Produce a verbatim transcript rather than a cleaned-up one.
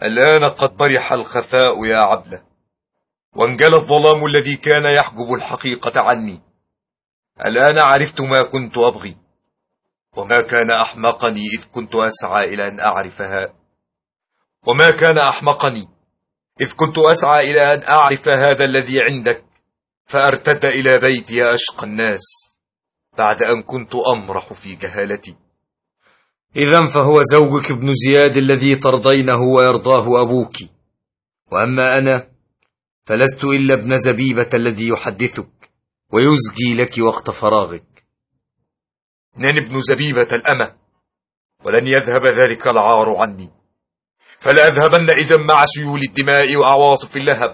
الآن قد برح الخفاء يا عبلة، وانجلى الظلام الذي كان يحجب الحقيقة عني. الآن عرفت ما كنت أبغي، وما كان أحمقني إذ كنت أسعى إلى أن أعرفها وما كان أحمقني إذ كنت أسعى إلى أن أعرف هذا الذي عندك، فأرتد إلى بيتي يا أشقى الناس بعد أن كنت أمرح في جهالتي. إذن فهو زوجك ابن زياد الذي ترضينه ويرضاه أبوك، وأما أنا فلست إلا ابن زبيبة الذي يحدثك ويزجي لك وقت فراغك. إنني ابن زبيبة الأمة، ولن يذهب ذلك العار عني، فلأذهبن إذن مع سيول الدماء وأعواصف اللهب.